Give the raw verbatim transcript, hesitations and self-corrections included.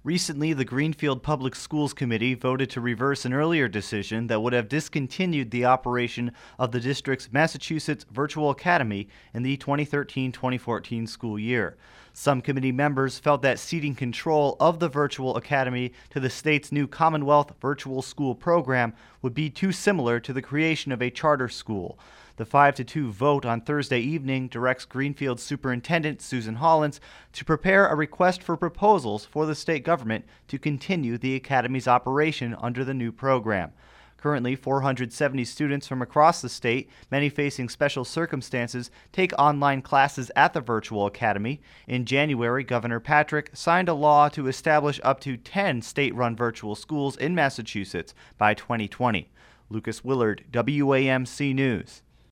Recently, the Greenfield Public Schools Committee voted to reverse an earlier decision that would have discontinued the operation of the district's Massachusetts Virtual Academy in the twenty thirteen twenty fourteen school year. Some committee members felt that ceding control of the Virtual Academy to the state's new Commonwealth Virtual School program would be too similar to the creation of a charter school. The five to two vote on Thursday evening directs Greenfield Superintendent Susan Hollins to prepare a request for proposals for the state government to continue the Academy's operation under the new program. Currently, four hundred seventy students from across the state, many facing special circumstances, take online classes at the Virtual Academy. In January, Governor Patrick signed a law to establish up to ten state-run virtual schools in Massachusetts by twenty twenty. Lucas Willard, W A M C News.